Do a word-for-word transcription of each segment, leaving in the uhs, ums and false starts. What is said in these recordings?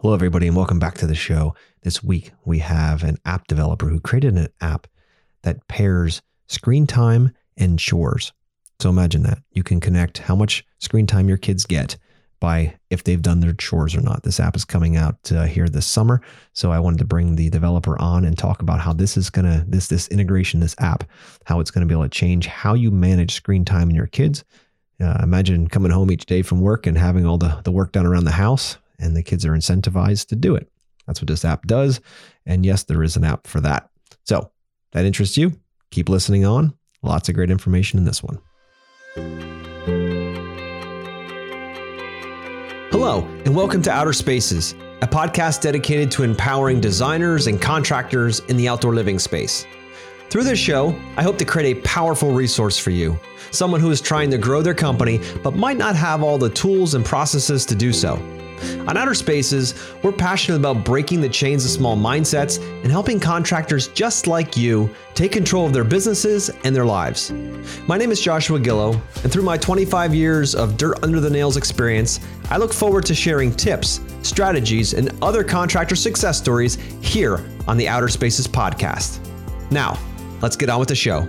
Hello, everybody, and welcome back to the show. This week, we have an app developer who created an app that pairs screen time and chores. So imagine that. You can connect how much screen time your kids get by if they've done their chores or not. This app is coming out uh, here this summer. So I wanted to bring the developer on and talk about how this is going to, this this integration, this app, how it's going to be able to change how you manage screen time in your kids. Uh, imagine coming home each day from work and having all the, the work done around the house, and the kids are incentivized to do it. That's what this app does. And yes, there is an app for that. So if that interests you, keep listening on. Lots of great information in this one. Hello, and welcome to Outer Spaces, a podcast dedicated to empowering designers and contractors in the outdoor living space. Through this show, I hope to create a powerful resource for you, someone who is trying to grow their company but might not have all the tools and processes to do so. On Outer Spaces, we're passionate about breaking the chains of small mindsets and helping contractors just like you take control of their businesses and their lives. My name is Joshua Gillow, and through my twenty-five years of dirt under the nails experience, I look forward to sharing tips, strategies, and other contractor success stories here on the Outer Spaces podcast. Now, let's get on with the show.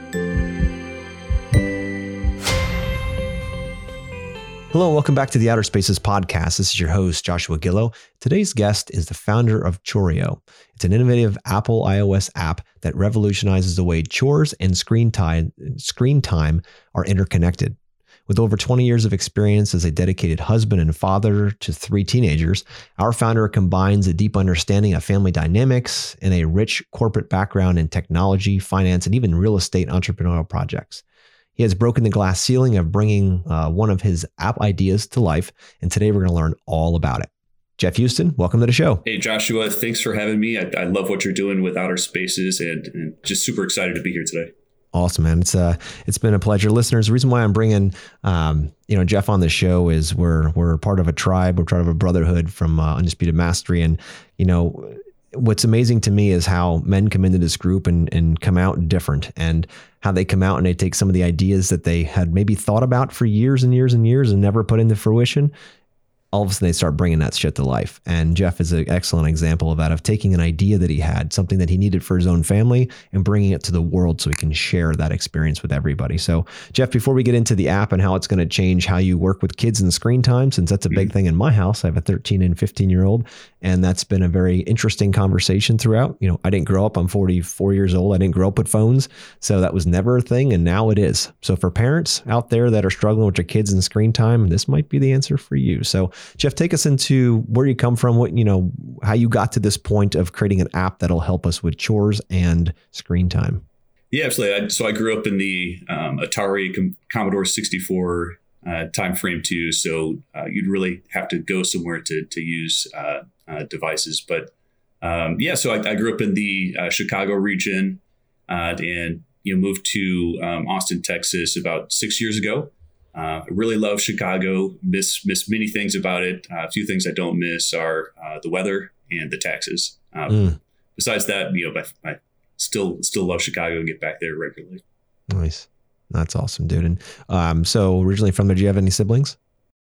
Hello, and welcome back to the Outer Spaces podcast. This is your host, Joshua Gillow. Today's guest is the founder of Chorio. It's an innovative Apple iOS app that revolutionizes the way chores and screen time, screen time are interconnected. With over twenty years of experience as a dedicated husband and father to three teenagers, our founder combines a deep understanding of family dynamics and a rich corporate background in technology, finance, and even real estate entrepreneurial projects. He has broken the glass ceiling of bringing uh, one of his app ideas to life, and today we're going to learn all about it. Jeff Houston, welcome to the show. Hey, Joshua, thanks for having me. I, I love what you're doing with Outer Spaces, and, and just super excited to be here today. Awesome, man. It's uh, it's been a pleasure. Listeners, the reason why I'm bringing um, you know, Jeff on the show is we're we're part of a tribe, we're part of a brotherhood from uh, Undisputed Mastery, and you know, what's amazing to me is how men come into this group and, and come out different, and how they come out and they take some of the ideas that they had maybe thought about for years and years and years and never put into fruition. All of a sudden they start bringing that shit to life. And Jeff is an excellent example of that, of taking an idea that he had, something that he needed for his own family, and bringing it to the world so he can share that experience with everybody. So Jeff, before we get into the app and how it's going to change how you work with kids and screen time, since that's a big thing in my house, I have a thirteen and fifteen year old, and that's been a very interesting conversation throughout. You know, I didn't grow up, I'm forty-four years old. I didn't grow up with phones. So that was never a thing. And now it is. So for parents out there that are struggling with their kids and screen time, this might be the answer for you. So Jeff, take us into where you come from, what, you know, how you got to this point of creating an app that'll help us with chores and screen time. Yeah, absolutely. I, so I grew up in the um, Atari Com- Commodore sixty-four uh, timeframe too. So uh, you'd really have to go somewhere to to use uh, uh, devices. But um, yeah, so I, I grew up in the uh, Chicago region uh, and you know moved to um, Austin, Texas about six years ago. Uh, I really love Chicago, miss miss many things about it. Uh, a few things I don't miss are uh, the weather and the taxes. Uh, mm. Besides that, you know, I, I still still love Chicago and get back there regularly. Nice. That's awesome, dude. And um, so originally from there, do you have any siblings?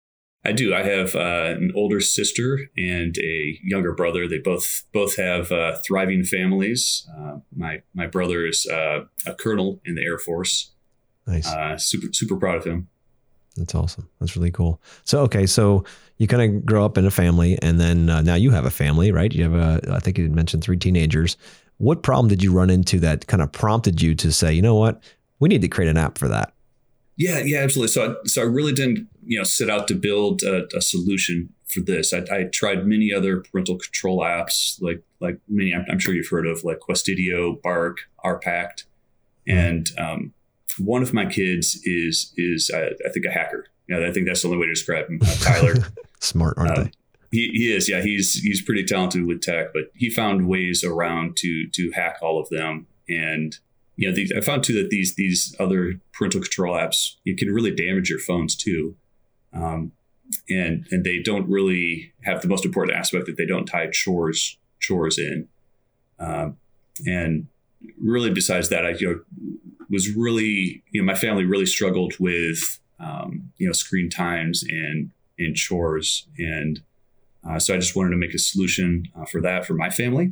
I do. I have uh, an older sister and a younger brother. They both both have uh, thriving families. Uh, my my brother is uh, a colonel in the Air Force. Nice. Uh, super super proud of him. That's awesome. That's really cool. So, okay. So you kind of grow up in a family, and then uh, now you have a family, right? You have a, I think you mentioned three teenagers. What problem did you run into that kind of prompted you to say, you know what, we need to create an app for that? Yeah, yeah, absolutely. So, I, so I really didn't, you know, set out to build a, a solution for this. I, I tried many other parental control apps, like, like many, I'm, I'm sure you've heard of, like Questidio, Bark, RPact, and, um, one of my kids is, is uh, I think, a hacker. You know, I think that's the only way to describe him. Uh, Tyler. Smart, aren't uh, they? He, he is. Yeah, he's he's pretty talented with tech, but he found ways around to to hack all of them. And, you know, the, I found, too, that these these other parental control apps, you can really damage your phones, too. Um, and and they don't really have the most important aspect that they don't tie chores chores in. Um, and really, besides that, I you know, was really, you know, my family really struggled with, um, you know, screen times and, and chores. And Uh, so I just wanted to make a solution uh, for that for my family,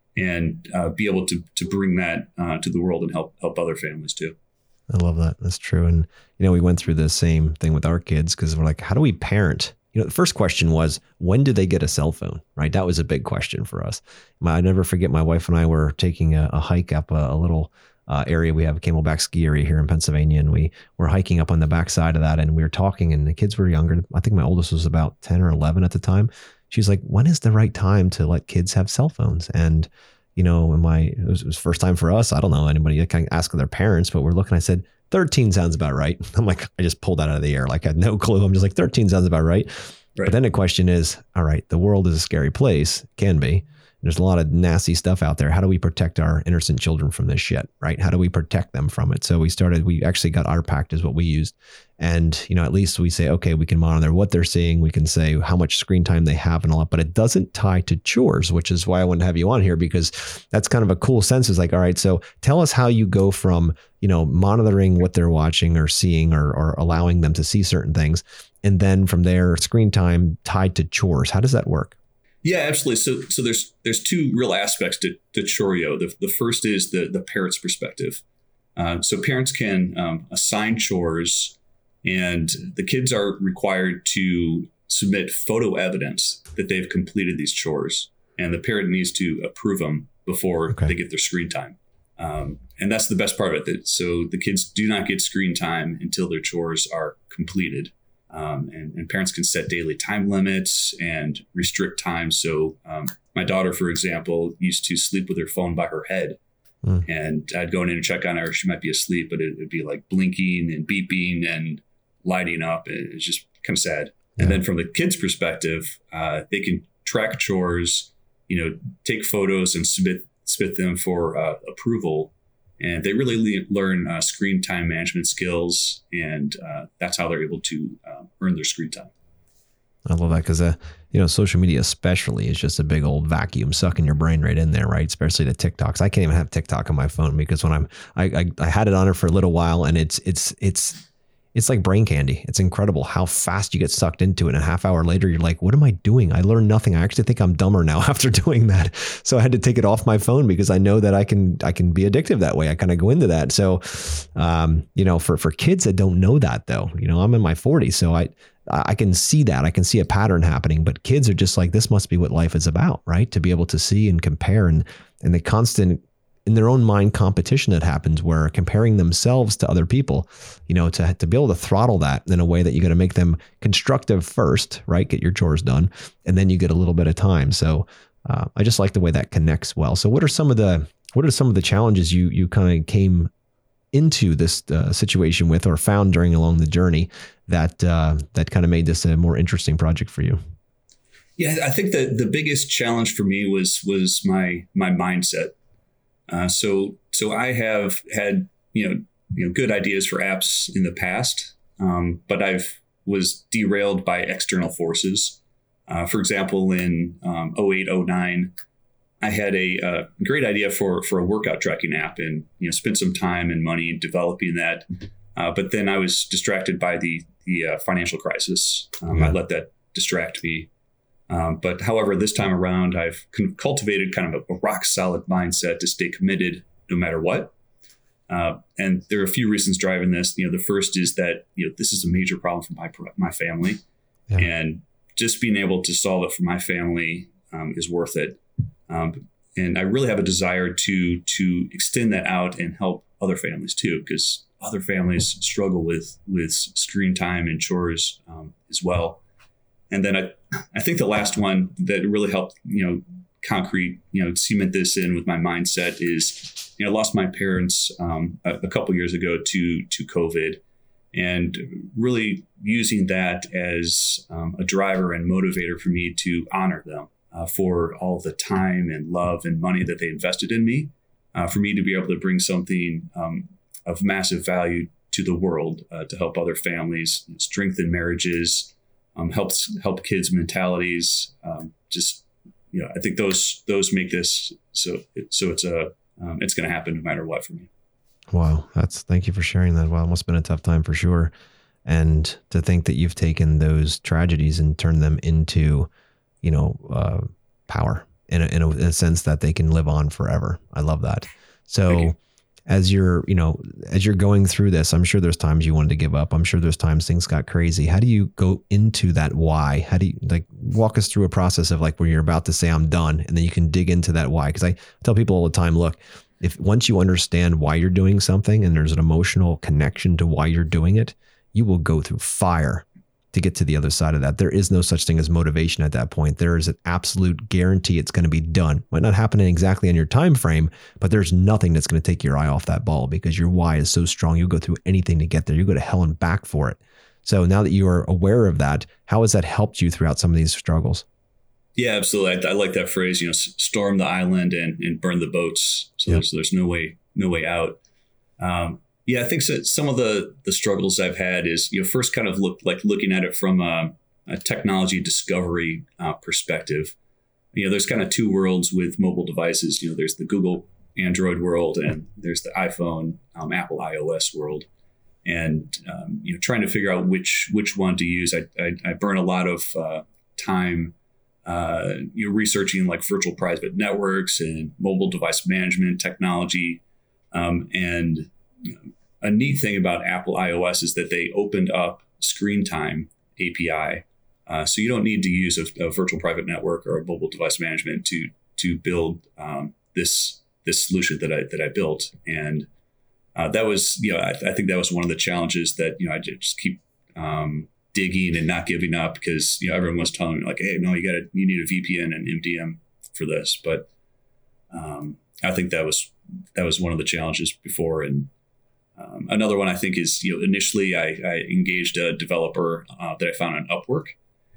and uh, be able to to bring that uh, to the world and help help other families too. I love that. That's true. And, you know, we went through the same thing with our kids because we're like, how do we parent? You know, the first question was, when do they get a cell phone? Right. That was a big question for us. My, I never forget, my wife and I were taking a, a hike up a, a little uh, area. We have a Camelback ski area here in Pennsylvania, and we were hiking up on the backside of that, and we were talking, and the kids were younger. I think my oldest was about ten or eleven at the time. She's like, when is the right time to let kids have cell phones? And, you know, in my, it was, it was first time for us. I don't know anybody kind of ask their parents, but we're looking, I said, thirteen sounds about right. I'm like, I just pulled that out of the air. Like I had no clue. I'm just like, thirteen sounds about right. Right. But then the question is, all right, the world is a scary place, can be. There's a lot of nasty stuff out there. How do we protect our innocent children from this shit, right? How do we protect them from it? So we started, we actually got Our Pact is what we used. And, you know, at least we say, okay, we can monitor what they're seeing. We can say how much screen time they have and all that, but it doesn't tie to chores, which is why I wanted to have you on here, because that's kind of a cool sense. Is like, all right, so tell us how you go from, you know, monitoring what they're watching or seeing, or, or allowing them to see certain things. And then from there, screen time tied to chores. How does that work? Yeah, absolutely. So, so there's there's two real aspects to, to Chorio. The, the first is the the parent's perspective. Uh, so parents can um, assign chores, and the kids are required to submit photo evidence that they've completed these chores, and the parent needs to approve them before okay. they get their screen time. Um, and that's the best part of it. So the kids do not get screen time until their chores are completed. Um, and, and parents can set daily time limits and restrict time. So um, my daughter, for example, used to sleep with her phone by her head. Mm. And I'd go in and check on her. She might be asleep, but it would be like blinking and beeping and lighting up. It's just kind of sad. Yeah. And then from the kids' perspective, uh, they can track chores, you know, take photos and submit, submit them for uh, approval. And they really le- learn uh, screen time management skills, and uh, that's how they're able to uh, earn their screen time. I love that because, uh, you know, social media especially is just a big old vacuum sucking your brain right in there, right? Especially the TikToks. I can't even have TikTok on my phone because when I'm, I, I, I had it on it for a little while, and it's, it's, it's, it's like brain candy. It's incredible how fast you get sucked into it. And a half hour later, you're like, what am I doing? I learned nothing. I actually think I'm dumber now after doing that. So I had to take it off my phone because I know that I can, I can be addictive that way. I kind of go into that. So, um, you know, for, for kids that don't know that though, you know, I'm in my forties, so I, I can see that. I can see a pattern happening, but kids are just like, this must be what life is about, right? To be able to see and compare, and, and the constant, in their own mind, competition that happens where comparing themselves to other people, you know, to, to be able to throttle that in a way that you got to make them constructive first, right? Get your chores done. And then you get a little bit of time. So uh, I just like the way that connects well. So what are some of the, what are some of the challenges you, you kind of came into this uh, situation with, or found during along the journey that, uh, that kind of made this a more interesting project for you? Yeah, I think that the biggest challenge for me was, was my, my mindset. Uh, so, so I have had, you know, you know, good ideas for apps in the past, um, but I've was derailed by external forces. Uh, for example, in um, oh eight, oh nine, I had a, a great idea for, for a workout tracking app, and, you know, spent some time and money developing that. Uh, but then I was distracted by the, the uh, financial crisis. Um, I let that distract me. Um, but however, this time around, I've cultivated kind of a, a rock solid mindset to stay committed no matter what. Uh, and there are a few reasons driving this. You know, the first is that, you know, this is a major problem for my my family, yeah. and just being able to solve it for my family um, is worth it. Um, and I really have a desire to to extend that out and help other families too, because other families struggle with with screen time and chores um, as well. And then I, I think the last one that really helped, you know, concrete, you know, cement this in with my mindset is, you know, I lost my parents um, a, a couple years ago to to COVID, and really using that as um, a driver and motivator for me to honor them uh, for all the time and love and money that they invested in me, uh, for me to be able to bring something um, of massive value to the world uh, to help other families, strengthen marriages, Um, helps help kids' mentalities. Um, just, you know, I think those those make this so. So it's a um, it's going to happen no matter what for me. Wow, that's thank you for sharing that. Wow, it must have been a tough time for sure. And to think that you've taken those tragedies and turned them into, you know, uh, power in a, in, a, in a sense that they can live on forever. I love that. So as you're, you know, as you're going through this, I'm sure there's times you wanted to give up. I'm sure there's times things got crazy. How do you go into that why? How do you like walk us through a process of like where you're about to say I'm done, and then you can dig into that why? Because I tell people all the time, look, if once you understand why you're doing something and there's an emotional connection to why you're doing it, you will go through fire to get to the other side of that. There is no such thing as motivation at that point. There is an absolute guarantee it's going to be done. Might not happen exactly on your time frame, but there's nothing that's going to take your eye off that ball because your why is so strong. You'll go through anything to get there. You go to hell and back for it. So now that you are aware of that, how has that helped you throughout some of these struggles? Yeah, absolutely. I, I like that phrase, you know, storm the island and, and burn the boats. So, yep. there's, there's no way, no way out. Um, Yeah, I think so. Some of the the struggles I've had is, you know, first kind of look like looking at it from a, a technology discovery uh, perspective. You know, there's kind of two worlds with mobile devices. You know, there's the Google Android world and there's the iPhone, um, Apple iOS world. And, um, you know, trying to figure out which which one to use. I, I, I burn a lot of uh, time, uh, you know, researching like virtual private networks and mobile device management technology. Um, and you know, a neat thing about Apple iOS is that they opened up Screen Time A P I. Uh, so you don't need to use a, a virtual private network or a mobile device management to to build um, this this solution that I that I built. And uh, that was, you know, I, I think that was one of the challenges that, you know, I just keep um, digging and not giving up because, you know, everyone was telling me like, hey, no, you got to you need a V P N and M D M for this. But um, I think that was that was one of the challenges before. And Um, another one I think is, you know, initially I, I engaged a developer uh, that I found on Upwork.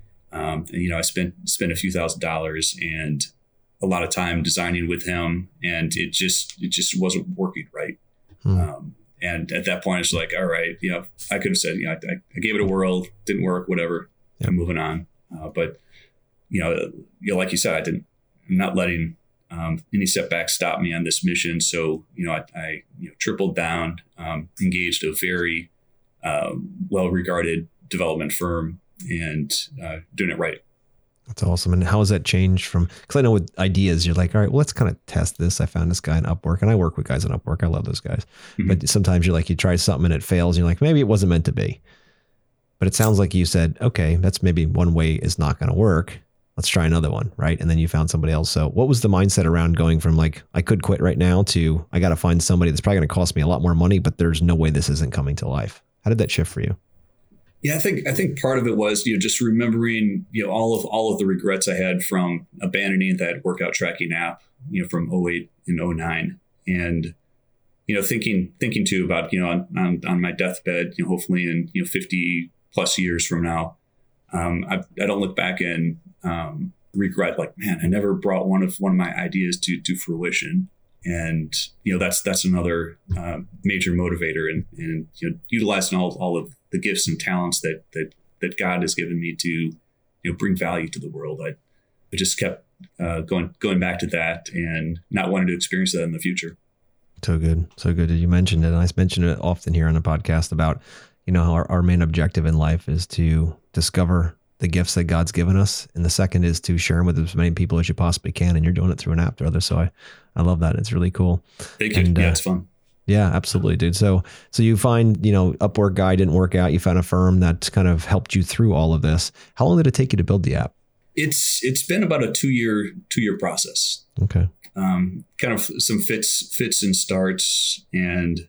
Um, and, you know, I spent spent a few thousand dollars and a lot of time designing with him, and it just it just wasn't working right. Hmm. Um, and at that point, it's like, all right, you know, I could have said, you know, I, I gave it a whirl, didn't work, whatever. Yep. I'm moving on. Uh, but you know, you know, like you said, I didn't. I'm not letting Um, any setbacks stopped me on this mission. So, you know, I, I you know, tripled down, um, engaged a very uh, well-regarded development firm and uh, doing it right. That's awesome. And how has that changed from, because I know with ideas, you're like, all right, well, let's kind of test this. I found this guy on Upwork, and I work with guys on Upwork. I love those guys. Mm-hmm. But sometimes you're like, you try something and it fails. And you're like, maybe it wasn't meant to be. But it sounds like you said, okay, that's maybe one way is not going to work. Let's try another one, right? And then you found somebody else. So what was the mindset around going from like, I could quit right now to I got to find somebody that's probably going to cost me a lot more money, but there's no way this isn't coming to life? How did that shift for you? Yeah, I think I think part of it was, you know, just remembering, you know, all of all of the regrets I had from abandoning that workout tracking app, you know, from oh eight and oh nine. And, you know, thinking thinking too about, you know, on, on, on my deathbed, you know, hopefully in, you know, fifty plus years from now, um, I, I don't look back and um, regret like, man, I never brought one of one of my ideas to to fruition. And, you know, that's that's another uh, major motivator, and, and you know, utilizing all, all of the gifts and talents that that that God has given me to, you know, bring value to the world. I, I just kept uh, going going back to that and not wanting to experience that in the future. So good. So good. You mentioned it. And I mention it often here on the podcast about, you know, our, our main objective in life is to discover the gifts that God's given us. And the second is to share them with as many people as you possibly can. And you're doing it through an app, brother. So I, I love that. It's really cool. Thank you. And, yeah, uh, it's fun. Yeah, absolutely, dude. So, so you find, you know, Upwork guy didn't work out. You found a firm that kind of helped you through all of this. How long did it take you to build the app? It's, it's been about a two year, two year process. Okay. Um, kind of some fits, fits and starts. And,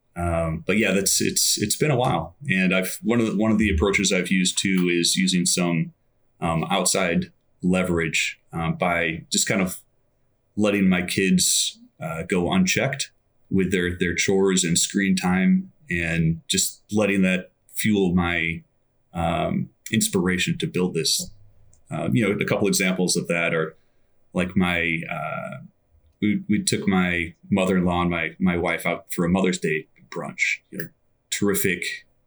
um, but yeah, that's, it's, it's been a while. And I've, one of the, one of the approaches I've used too is using some, um, outside leverage, um, by just kind of letting my kids, uh, go unchecked with their, their chores and screen time, and just letting that fuel my, um, inspiration to build this. Uh, you know, a couple examples of that are like my, uh, we, we took my mother-in-law and my, my wife out for a Mother's Day brunch. You know, terrific,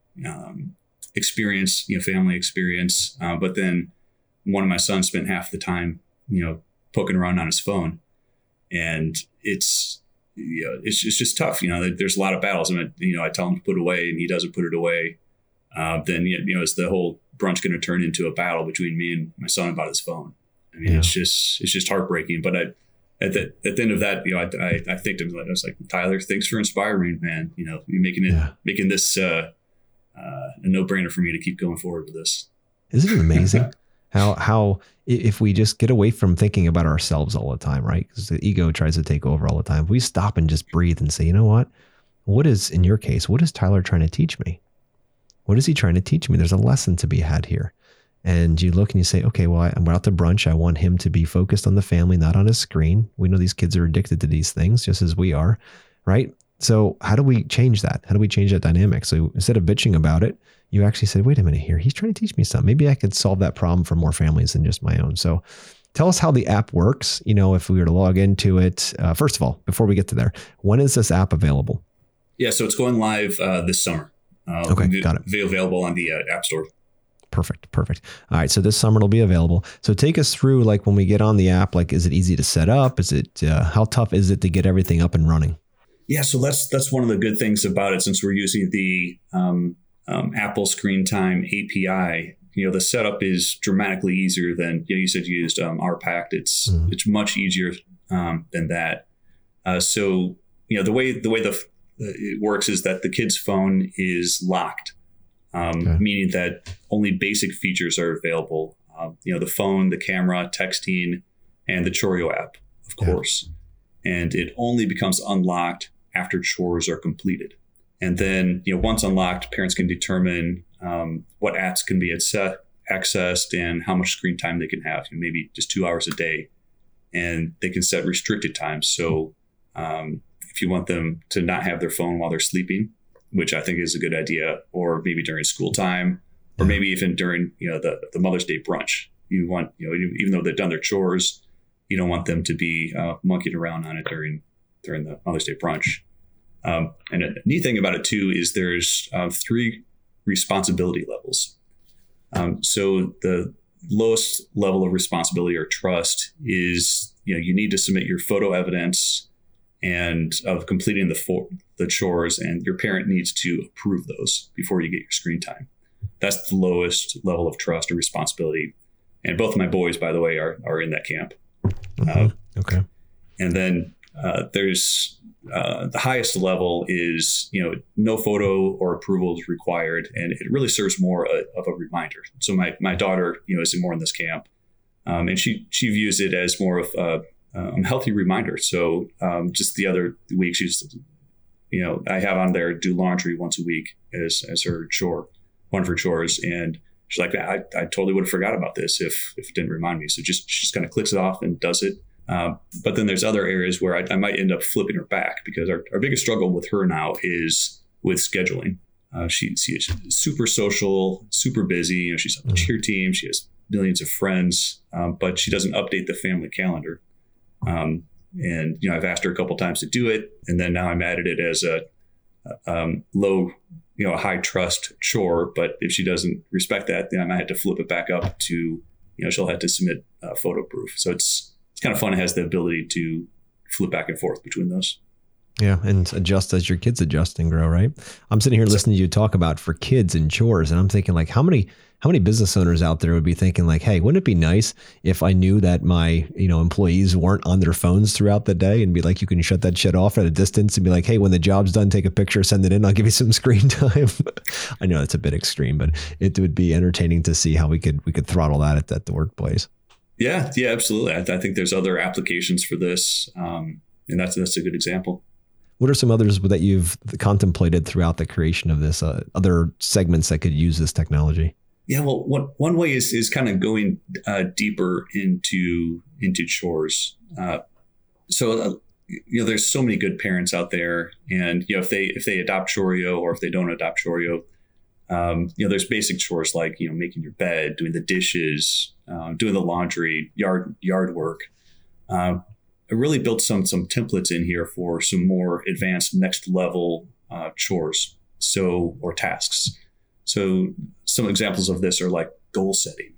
um, experience, you know, family experience. Uh, but then one of my sons spent half the time, you know, poking around on his phone, and it's, you know, it's, it's just tough. You know, there's a lot of battles. I mean, you know, I tell him to put it away and he doesn't put it away. Uh, then, you know, is the whole brunch going to turn into a battle between me and my son about his phone? I mean, Yeah. it's just it's just heartbreaking. But I, at the at the end of that, you know, I I, I think to I was like, Tyler, thanks for inspiring, man. You know, you're making it Yeah. making this uh, uh, a no brainer for me to keep going forward with this. Isn't it amazing how how i- if we just get away from thinking about ourselves all the time, right? Because the ego tries to take over all the time. If we stop and just breathe and say, you know what? What is, in your case, what is Tyler trying to teach me? What is he trying to teach me? There's a lesson to be had here. And you look and you say, okay, well, I- I'm out to brunch. I want him to be focused on the family, not on his screen. We know these kids are addicted to these things just as we are, right? So how do we change that? How do we change that dynamic? So instead of bitching about it, you actually said, wait a minute here. He's trying to teach me something. Maybe I could solve that problem for more families than just my own. So tell us how the app works. You know, if we were to log into it, uh, first of all, before we get to there, when is this app available? Yeah, so it's going live uh, this summer. Uh, Okay, v- got it. Be available on the uh, App Store. Perfect. Perfect. All right. So this summer it'll be available. So take us through, like when we get on the app, like, is it easy to set up? Is it, uh, how tough is it to get everything up and running? Yeah, so that's that's one of the good things about it. Since we're using the um, um, Apple Screen Time A P I, you know, the setup is dramatically easier than, you know, you said you used um, R PACT. It's Mhm. it's much easier um, than that. Uh, so you know, the way the way the it works is that the kid's phone is locked, um, Okay. meaning that only basic features are available. Um, you know, the phone, the camera, texting, and the Chorio app, of Yeah. course. And it only becomes unlocked after chores are completed. And then, you know, once unlocked, parents can determine um, what apps can be acce- accessed and how much screen time they can have, you know, maybe just two hours a day. And they can set restricted times. So um, if you want them to not have their phone while they're sleeping, which I think is a good idea, or maybe during school time, or Yeah. maybe even during, you know, the, the Mother's Day brunch, you want, you know, even though they've done their chores, you don't want them to be uh, monkeying around on it during during the Mother's Day brunch. Um, and a neat thing about it too is there's uh, three responsibility levels. Um, so the lowest level of responsibility or trust is, you know, you need to submit your photo evidence and of completing the for, the chores, and your parent needs to approve those before you get your screen time. That's the lowest level of trust or responsibility. And both of my boys, by the way, are are in that camp. Mhm. Uh, Okay. And then uh, there's uh, the highest level is, you know, no photo or approval is required. And it really serves more a, of a reminder. So my, my daughter, you know, is more in this camp. Um, and she, she views it as more of a, um, healthy reminder. So um, just the other week, she's, you know, I have on there do laundry once a week as, as her chore, one of her chores. And she's like, I, I totally would have forgot about this if, if it didn't remind me. So just, she just kind of clicks it off and does it. Uh, but then there's other areas where I, I might end up flipping her back, because our, our biggest struggle with her now is with scheduling. Uh, she, she is super social, super busy. You know, she's on the cheer team. She has millions of friends, um, but she doesn't update the family calendar. Um, and, you know, I've asked her a couple times to do it. And then now I'm added it as a um, low, you know, a high trust chore. But if she doesn't respect that, then I might have to flip it back up to, you know, she'll have to submit uh, photo proof. So it's, it's kind of fun. It has the ability to flip back and forth between those. Yeah. And adjust as your kids adjust and grow, right? I'm sitting here listening to you talk about for kids and chores. And I'm thinking, like, how many, how many business owners out there would be thinking like, hey, wouldn't it be nice if I knew that my, you know, employees weren't on their phones throughout the day, and be like, you can shut that shit off at a distance and be like, hey, when the job's done, take a picture, send it in. I'll give you some screen time. I know that's a bit extreme, but it would be entertaining to see how we could, we could throttle that at, at the workplace. Yeah, yeah, absolutely. I, I think there's other applications for this. Um, and that's, that's a good example. What are some others that you've contemplated throughout the creation of this, uh, other segments that could use this technology? Yeah, well, one, one way is, is kind of going uh, deeper into, into chores. Uh, so, uh, you know, there's so many good parents out there, and, you know, if they, if they adopt Chorio or if they don't adopt Chorio, um, you know, there's basic chores like, you know, making your bed, doing the dishes, um, doing the laundry, yard, yard work. Um, I really built some, some templates in here for some more advanced next level uh, chores. So, or tasks. So some examples of this are like goal setting,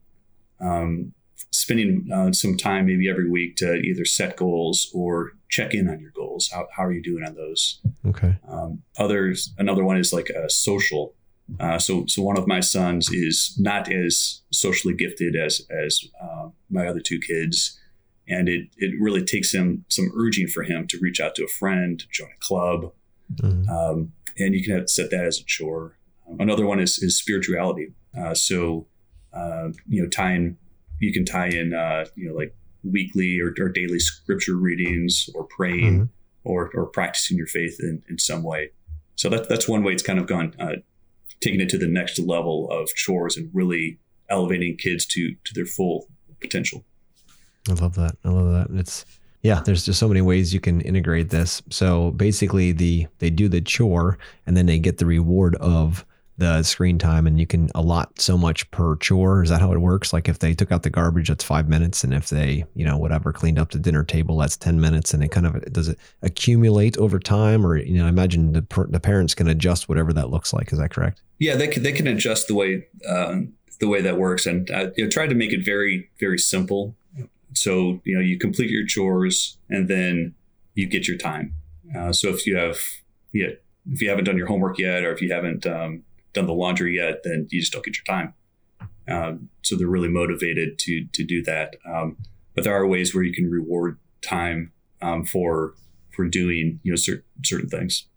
um, spending uh, some time maybe every week to either set goals or check in on your goals. How, how are you doing on those? Okay. Um, others, another one is like a social. Uh, so, so one of my sons is not as socially gifted as as uh, my other two kids, and it it really takes him some urging for him to reach out to a friend, join a club, mm-hmm. um, and you can have, set that as a chore. Another one is is spirituality. Uh, so, uh, you know, tying you can tie in uh, you know like weekly or, or daily scripture readings, or praying, mm-hmm. or or practicing your faith in, in some way. So that that's one way it's kind of gone. Uh, taking it to the next level of chores and really elevating kids to to their full potential. I love that. I love that. It's yeah, there's just so many ways you can integrate this. So basically the they do the chore and then they get the reward of the screen time, and you can allot so much per chore. Is that how it works? Like if they took out the garbage, that's five minutes. And if they, you know, whatever, cleaned up the dinner table, that's ten minutes. And it kind of, does it accumulate over time? Or, you know, I imagine the the parents can adjust whatever that looks like. Is that correct? Yeah, they can, they can adjust the way, um, the way that works. And I you know, try to make it very, very simple. So, you know, you complete your chores and then you get your time. Uh, so if you have, yeah, if you haven't done your homework yet, or if you haven't, um, done the laundry yet, then you just don't get your time. Um, so they're really motivated to to do that. Um, but there are ways where you can reward time um, for for doing you know certain certain things.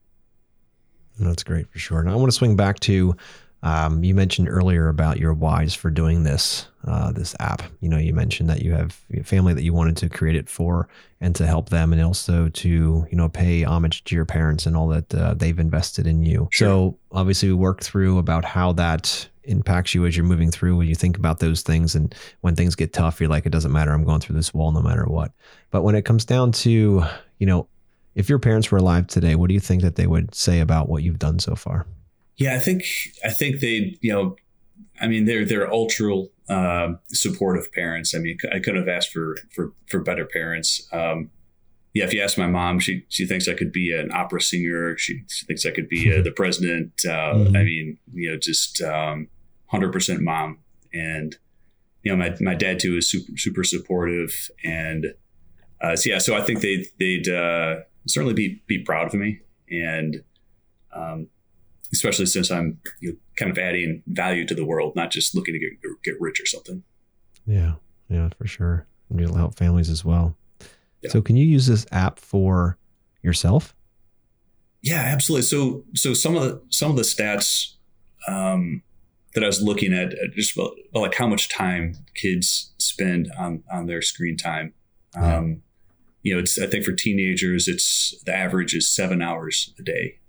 That's great for sure. Now I want to swing back to um, you mentioned earlier about your whys for doing this uh, this app. You know, you mentioned that you have a family that you wanted to create it for and to help them, and also to you know pay homage to your parents and all that uh, they've invested in you. Sure. So obviously we worked through about how that impacts you as you're moving through, when you think about those things, and when things get tough, you're like, it doesn't matter, I'm going through this wall no matter what. But when it comes down to, you know, if your parents were alive today, what do you think that they would say about what you've done so far? Yeah, I think I think they, you know, I mean, they're they're ultra uh, supportive parents. I mean, I couldn't have asked for for for better parents. Um, yeah, if you ask my mom, she she thinks I could be an opera singer. She, she thinks I could be uh, the president. Uh, mm-hmm. I mean, you know, just um, one hundred percent mom. And you know, my my dad too is super super supportive. And uh, so yeah, so I think they they'd uh, certainly be be proud of me. And um, especially since I'm you know, kind of adding value to the world, not just looking to get get rich or something. Yeah, yeah, for sure. And it'll help families as well. Yeah. So can you use this app for yourself? Yeah, absolutely. So so some of the some of the stats um, that I was looking at, just about, about like how much time kids spend on on their screen time. Yeah. Um, you know, it's I think for teenagers, it's the average is seven hours a day.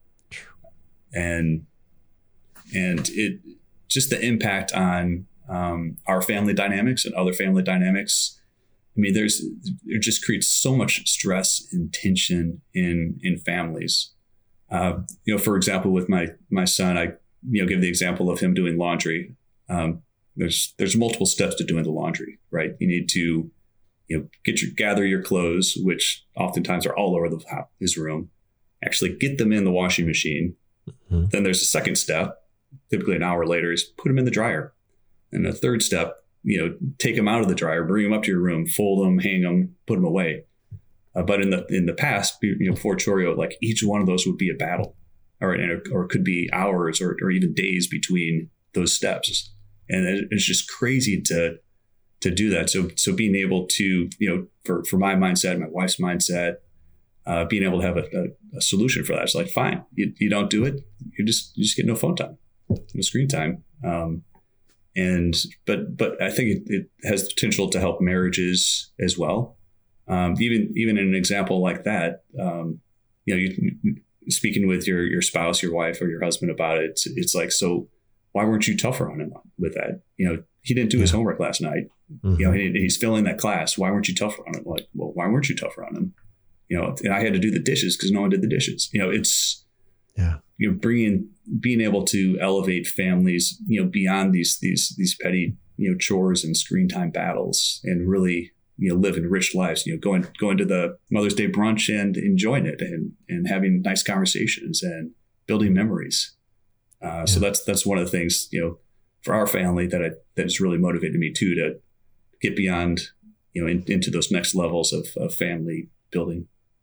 And and it just the impact on um, our family dynamics and other family dynamics. I mean, there's it just creates so much stress and tension in in families. Uh, you know, for example, with my my son, I you know give the example of him doing laundry. Um, there's there's multiple steps to doing the laundry, right? You need to you know get your gather your clothes, which oftentimes are all over the his room. Actually, get them in the washing machine. Mm-hmm. Then there's a second step, typically an hour later, is put them in the dryer. And the third step, you know, take them out of the dryer, bring them up to your room, fold them, hang them, put them away. Uh, but in the in the past, you know, before Chorio, like each one of those would be a battle, or or it could be hours or or even days between those steps. And it's just crazy to to do that. So so being able to, you know, for for my mindset, my wife's mindset. Uh, being able to have a, a, a solution for that. It's like, fine, you, you don't do it. You just, you just get no phone time, no screen time. Um, and, but, but I think it, it has the potential to help marriages as well. Um, even, even in an example like that, um, you know, you speaking with your, your spouse, your wife or your husband about it, it's, it's like, so why weren't you tougher on him with that? You know, he didn't do yeah. his homework last night. Mm-hmm. You know, he, he's failing that class. Why weren't you tougher on him? Like, well, why weren't you tougher on him? You know, and I had to do the dishes because no one did the dishes. You know, it's, yeah, you know, bringing, being able to elevate families, you know, beyond these, these, these petty, you know, chores and screen time battles, and really, you know, living rich lives, you know, going, going to the Mother's Day brunch and enjoying it, and, and having nice conversations and building memories. Uh, yeah. So that's, that's one of the things, you know, for our family that I, that has really motivated me too, to get beyond, you know, in, into those next levels of, of family building.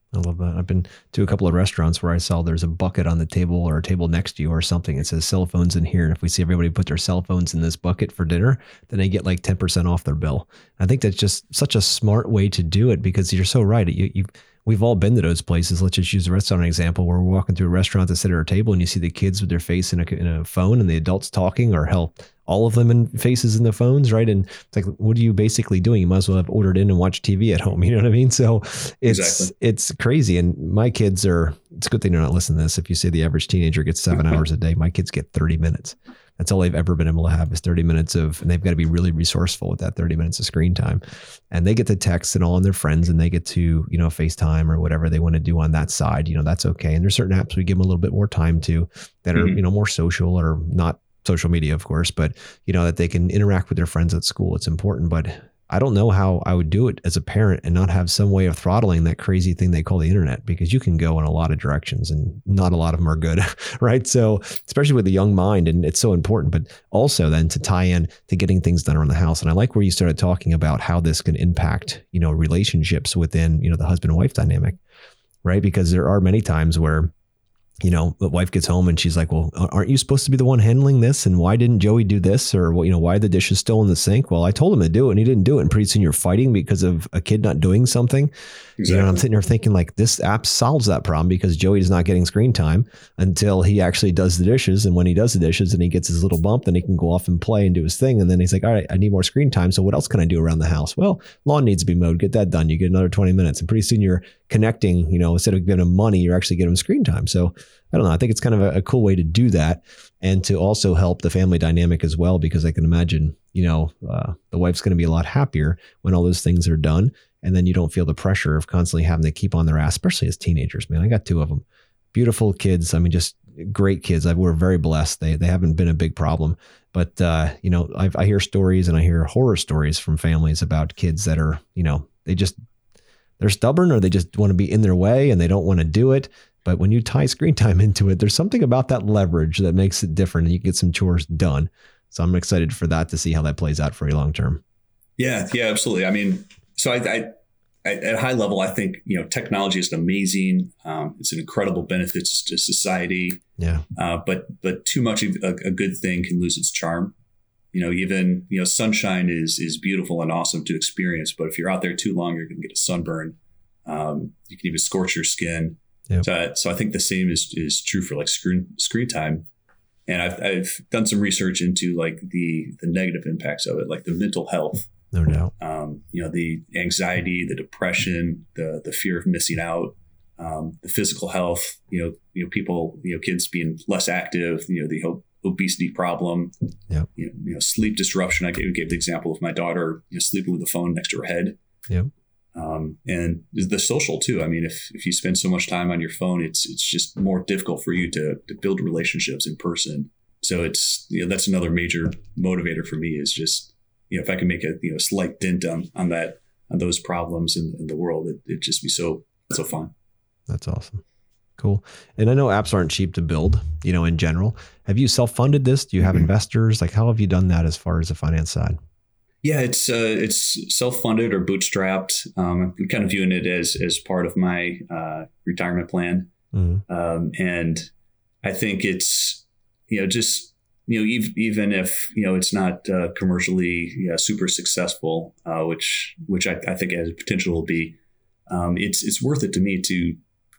I love that. I've been to a couple of restaurants where I saw there's a bucket on the table or a table next to you or something. It says cell phones in here. And if we see everybody put their cell phones in this bucket for dinner, then they get like ten percent off their bill. I think that's just such a smart way to do it, because you're so right. You, you, we've all been to those places. Let's just use a restaurant example where we're walking through a restaurant to sit at our table and you see the kids with their face in a, in a phone and the adults talking, or hell, all of them in faces in the phones, right? And it's like, what are you basically doing? You might as well have ordered in and watched T V at home. You know what I mean? So it's exactly. It's crazy. And my kids are, it's a good thing they're not listening to this. If you say the average teenager gets seven hours a day, my kids get thirty minutes. That's all they've ever been able to have is thirty minutes of, and they've got to be really resourceful with that thirty minutes of screen time. And they get to text and all on their friends, and they get to, you know, FaceTime or whatever they want to do on that side. You know, that's okay. And there's certain apps we give them a little bit more time to that are, mm-hmm. you know, more social or not social media, of course, but you know, that they can interact with their friends at school. It's important, but I don't know how I would do it as a parent and not have some way of throttling that crazy thing they call the internet, because you can go in a lot of directions and not a lot of them are good, right? So especially with the young mind, and it's so important, but also then to tie in to getting things done around the house. And I like where you started talking about how this can impact, you know, relationships within, you know, the husband and wife dynamic, right? Because there are many times where, you know, the wife gets home and she's like, well, aren't you supposed to be the one handling this? And why didn't Joey do this? Or, well, you know, why are the dishes still in the sink? Well, I told him to do it and he didn't do it. And pretty soon you're fighting because of a kid not doing something. Exactly. You know, I'm sitting there thinking like this app solves that problem, because Joey is not getting screen time until he actually does the dishes. And when he does the dishes and he gets his little bump, then he can go off and play and do his thing. And then he's like, all right, I need more screen time. So what else can I do around the house? Well, lawn needs to be mowed. Get that done. You get another twenty minutes. And pretty soon you're connecting, you know, instead of giving him money, you're actually getting him screen time. So I don't know. I think it's kind of a, a cool way to do that, and to also help the family dynamic as well, because I can imagine, you know, uh, the wife's going to be a lot happier when all those things are done. And then you don't feel the pressure of constantly having to keep on their ass, especially as teenagers, man. I got two of them. Beautiful kids. I mean, just great kids. I, we're very blessed. They they haven't been a big problem. But, uh, you know, I've, I hear stories and I hear horror stories from families about kids that are, you know, they just, they're stubborn, or they just want to be in their way and they don't want to do it. But when you tie screen time into it, there's something about that leverage that makes it different, and you get some chores done. So I'm excited for that, to see how that plays out for you long term. Yeah, yeah, absolutely. I mean, so I, I, I at a high level, I think, you know, technology is amazing. Um, it's an incredible benefits to society. Yeah. Uh, but but too much of a, a good thing can lose its charm. You know, even, you know, sunshine is is beautiful and awesome to experience, but if you're out there too long, you're going to get a sunburn. Um, you can even scorch your skin. Yep. So, so I think the same is is true for like screen screen time. And I've I've done some research into like the the negative impacts of it, like the mental health. No doubt. Um, you know, the anxiety, the depression, the the fear of missing out, um, the physical health. You know, you know, people, you know, kids being less active. You know, the obesity problem. Yeah. You know, you know, sleep disruption. I gave, gave the example of my daughter, you know, sleeping with the phone next to her head. Yeah. Um, and the social too. I mean, if, if you spend so much time on your phone, it's it's just more difficult for you to to build relationships in person. So it's, you know, that's another major motivator for me, is just, you know, if I can make a, you know, slight dent on on that, on those problems in, in the world, it, it'd just be so so fun. That's awesome. Cool. And I know apps aren't cheap to build, you know, in general. Have you self-funded this? Do you have mm-hmm. investors? Like, how have you done that as far as the finance side? Yeah, it's uh, it's self-funded or bootstrapped. Um, I'm kind of viewing it as as part of my uh, retirement plan, mm-hmm. um, and I think it's, you know, just, you know, even, even if, you know, it's not uh, commercially yeah, super successful, uh, which which I, I think has potential to be, um, it's it's worth it to me to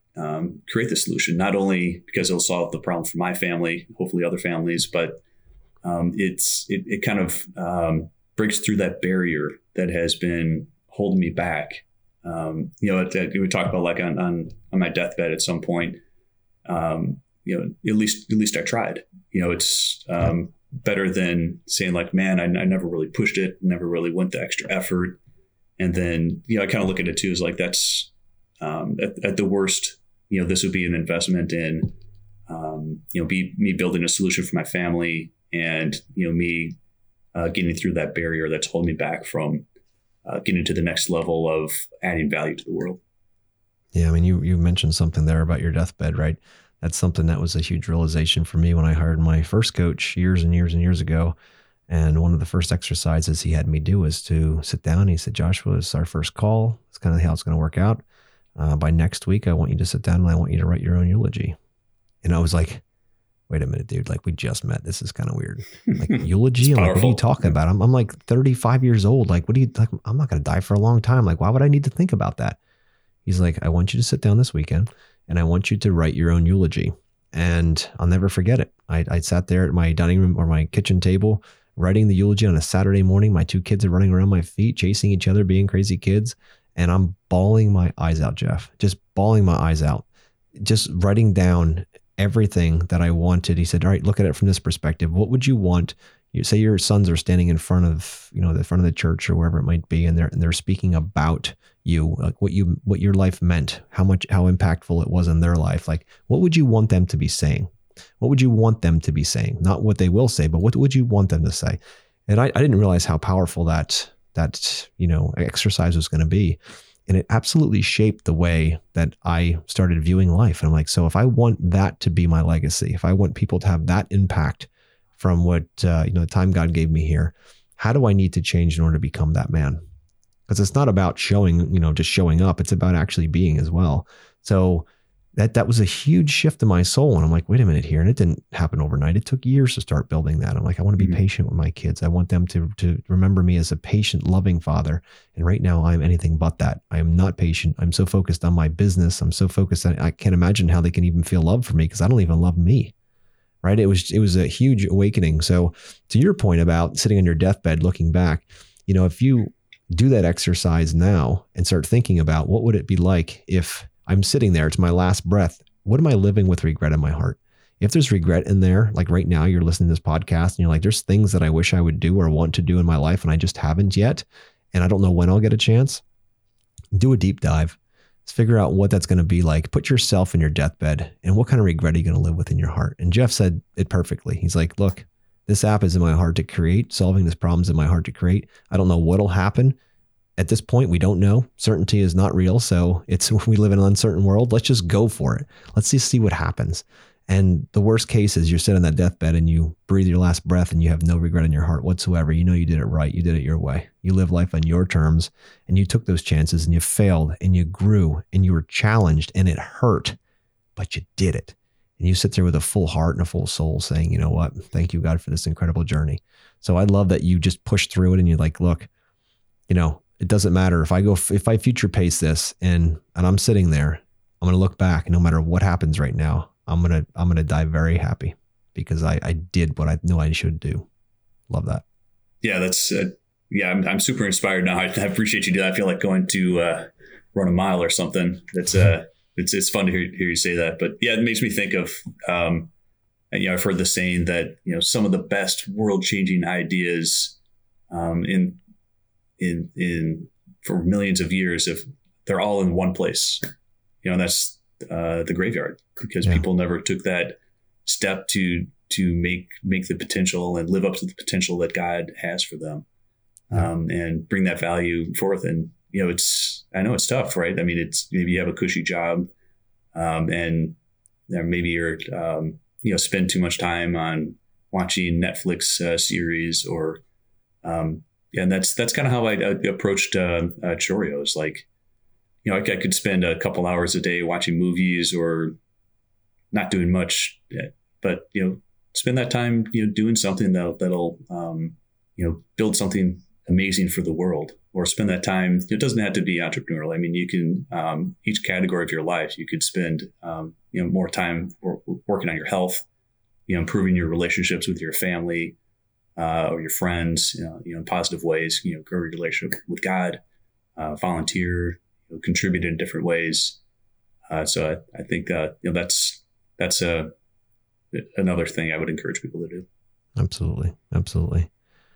um, create the solution, not only because it'll solve the problem for my family, hopefully other families, but um, it's it, it kind of um, breaks through that barrier that has been holding me back. Um, you know, it, it, we talked about like on, on, on my deathbed at some point, um, you know, at least, at least I tried. You know, it's um, better than saying like, man, I, I never really pushed it, never really went the extra effort. And then, you know, I kind of look at it too as like, that's um, at, at the worst, you know, this would be an investment in, um, you know, be me building a solution for my family, and, you know, me uh, getting through that barrier that's holding me back from uh, getting to the next level of adding value to the world. Yeah. I mean, you, you mentioned something there about your deathbed, right? That's something that was a huge realization for me when I hired my first coach years and years and years ago. And one of the first exercises he had me do was to sit down. He said, Joshua, it's our first call. It's kind of how it's going to work out. uh, by next week, I want you to sit down and I want you to write your own eulogy. And I was like, wait a minute, dude, like we just met. This is kind of weird. Like eulogy? I'm like, what are you talking about? I'm, I'm like thirty-five years old. Like, what do you, like, I'm not going to die for a long time. Like, why would I need to think about that? He's like, I want you to sit down this weekend and I want you to write your own eulogy. And I'll never forget it. I, I sat there at my dining room or my kitchen table, writing the eulogy on a Saturday morning. My two kids are running around my feet, chasing each other, being crazy kids. And I'm bawling my eyes out, Jeff, just bawling my eyes out, just writing down everything that I wanted. He said, all right, look at it from this perspective. What would you want? You say your sons are standing in front of, you know, the front of the church or wherever it might be. And they're, and they're speaking about you, like what you, what your life meant, how much, how impactful it was in their life. Like, what would you want them to be saying? What would you want them to be saying? Not what they will say, but what would you want them to say? And I, I didn't realize how powerful that, that, you know, exercise was going to be. And it absolutely shaped the way that I started viewing life. And I'm like, so if I want that to be my legacy, if I want people to have that impact from what, uh, you know, the time God gave me here, how do I need to change in order to become that man? Because it's not about showing, you know, just showing up. It's about actually being as well. So that, that was a huge shift in my soul. And I'm like, wait a minute here. And it didn't happen overnight. It took years to start building that. I'm like, I want to be mm-hmm. patient with my kids. I want them to, to remember me as a patient, loving father. And right now I'm anything but that. I am not patient. I'm so focused on my business. I'm so focused on, I can't imagine how they can even feel love for me because I don't even love me. Right. It was, it was a huge awakening. So to your point about sitting on your deathbed, looking back, you know, if you do that exercise now and start thinking about what would it be like if I'm sitting there, it's my last breath. What am I living with regret in my heart? If there's regret in there, like right now you're listening to this podcast and you're like, there's things that I wish I would do or want to do in my life and I just haven't yet. And I don't know when I'll get a chance. Do a deep dive. Let's figure out what that's going to be like. Put yourself in your deathbed and what kind of regret are you going to live with in your heart? And Jeff said it perfectly. He's like, look, this app is in my heart to create. Solving this problem is in my heart to create. I don't know what'll happen. At this point, we don't know. Certainty is not real. So it's, we live in an uncertain world. Let's just go for it. Let's just see what happens. And the worst case is you're sitting on that deathbed and you breathe your last breath and you have no regret in your heart whatsoever. You know, you did it right. You did it your way. You live life on your terms and you took those chances and you failed and you grew and you were challenged and it hurt, but you did it. And you sit there with a full heart and a full soul saying, you know what? Thank you, God, for this incredible journey. So I love that you just push through it and you're like, look, you know, it doesn't matter if I go, if I future pace this and, and I'm sitting there, I'm going to look back and no matter what happens right now, I'm going to, I'm going to die very happy because I, I did what I know I should do. Love that. Yeah, that's, uh, yeah, I'm, I'm super inspired now. I, I appreciate you doing that. I feel like going to uh, run a mile or something. That's, uh, it's, it's fun to hear, hear you say that, but yeah, it makes me think of, um, you know, I've heard the saying that, you know, some of the best world changing ideas um, in, in, in, for millions of years, if they're all in one place, you know, that's uh, the graveyard, because yeah. people never took that step to, to make, make the potential and live up to the potential that God has for them, yeah. um, and bring that value forth. And, you know, it's, I know it's tough, right? I mean, it's, maybe you have a cushy job, um, and you know, maybe you're, um, you know, spend too much time on watching Netflix uh, series or, um, yeah, and that's that's kind of how I, I approached uh, uh, Choreos. Like, you know, I, I could spend a couple hours a day watching movies or not doing much, but you know, spend that time, you know, doing something that that'll, um, you know, build something amazing for the world. Or spend that time. It doesn't have to be entrepreneurial. I mean, you can um, each category of your life, you could spend um, you know more time wor- working on your health, you know, improving your relationships with your family. Uh, or your friends, you know, you know, in positive ways, you know, grow your relationship with God, uh, volunteer, you know, contribute in different ways. Uh, so I, I think, uh, you know, that's, that's a, another thing I would encourage people to do. Absolutely. Absolutely.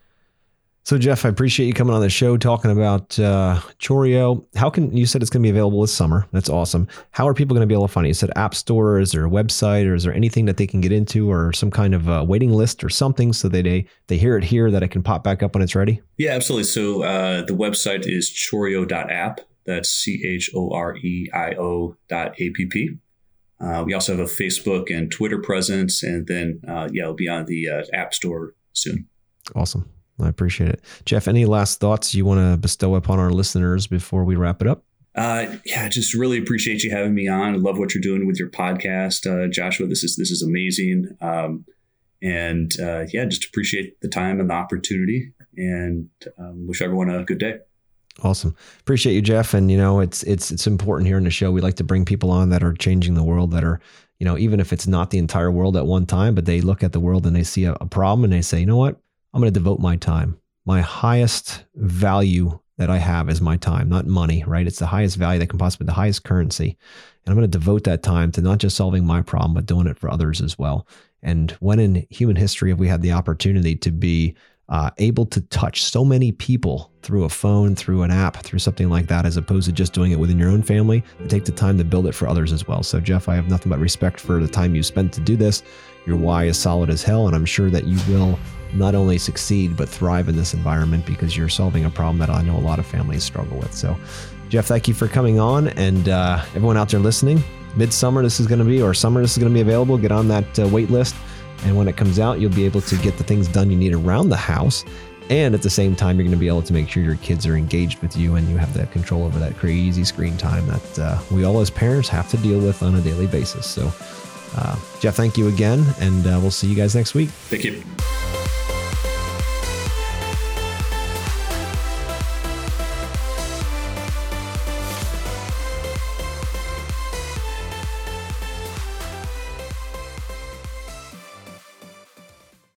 So Jeff, I appreciate you coming on the show, talking about uh, Choreo. How can, you said it's going to be available this summer. That's awesome. How are people going to be able to find it? You said App Store. Is there a website, or is there anything that they can get into, or some kind of uh, waiting list or something so that they, they hear it here, that it can pop back up when it's ready? Yeah, absolutely. So uh, the website is choreo dot app. That's C H O R E I O dot A P P. Uh, we also have a Facebook and Twitter presence, and then, uh, yeah, it'll be on the uh, App Store soon. Awesome. I appreciate it. Jeff, any last thoughts you want to bestow upon our listeners before we wrap it up? Uh, yeah, just really appreciate you having me on. I love what you're doing with your podcast, uh, Joshua. This is this is amazing, um, and uh, yeah, just appreciate the time and the opportunity, and um, wish everyone a good day. Awesome. Appreciate you, Jeff. And, you know, it's, it's, it's important here in the show. We like to bring people on that are changing the world, that are, you know, even if it's not the entire world at one time, but they look at the world and they see a, a problem and they say, you know what, I'm going to devote my time. My highest value that I have is my time, not money, right? It's the highest value that can possibly be the highest currency. And I'm going to devote that time to not just solving my problem, but doing it for others as well. And when in human history have we had the opportunity to be Uh, able to touch so many people through a phone, through an app, through something like that, as opposed to just doing it within your own family, and take the time to build it for others as well. So, Jeff, I have nothing but respect for the time you spent to do this. Your why is solid as hell, and I'm sure that you will not only succeed, but thrive in this environment because you're solving a problem that I know a lot of families struggle with. So, Jeff, thank you for coming on, and uh, everyone out there listening, midsummer this is going to be, or summer this is going to be available. Get on that uh, wait list. And when it comes out, you'll be able to get the things done you need around the house. And at the same time, you're going to be able to make sure your kids are engaged with you and you have that control over that crazy screen time that uh, we all as parents have to deal with on a daily basis. So, uh, Jeff, thank you again. And uh, we'll see you guys next week. Thank you.